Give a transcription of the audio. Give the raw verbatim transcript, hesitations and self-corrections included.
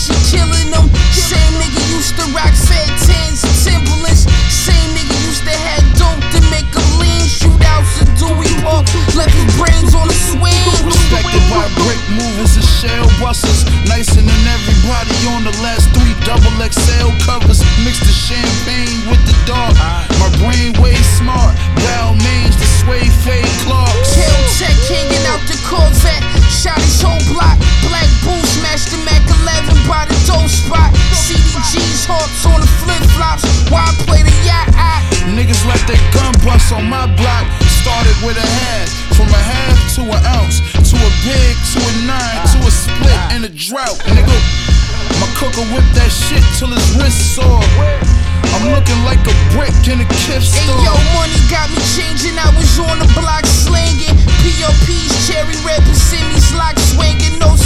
she killing them. Same nigga used to rock fat tens and Timberlands. Same nigga used to have dope to make him lean. Shootouts in Dewey Park, left his brains on the swing. Respected by brick movers and shell busters. Nicer than everybody on the last three double X L covers. Mix the champagne with the dark. My brain way smart. Balmain's the suede fade Clarks. Tail tech hanging out the Corvette. Shot his whole block. Black Bull smashed the Mac eleven by the dope spot. C D G's hearts on the flip flops. Why I play the yacht? I Niggas let their gun bust on my block. Started with a half. From a half to an ounce. To a big, to a nine, to a split and a drought. Nigga, my cooker whip that shit till his wrist sore. I'm looking like a brick in a gift Hey store. yo, money got me changing. I was on the block slinging P O Ps, cherry red Persimmon's lock swinging. No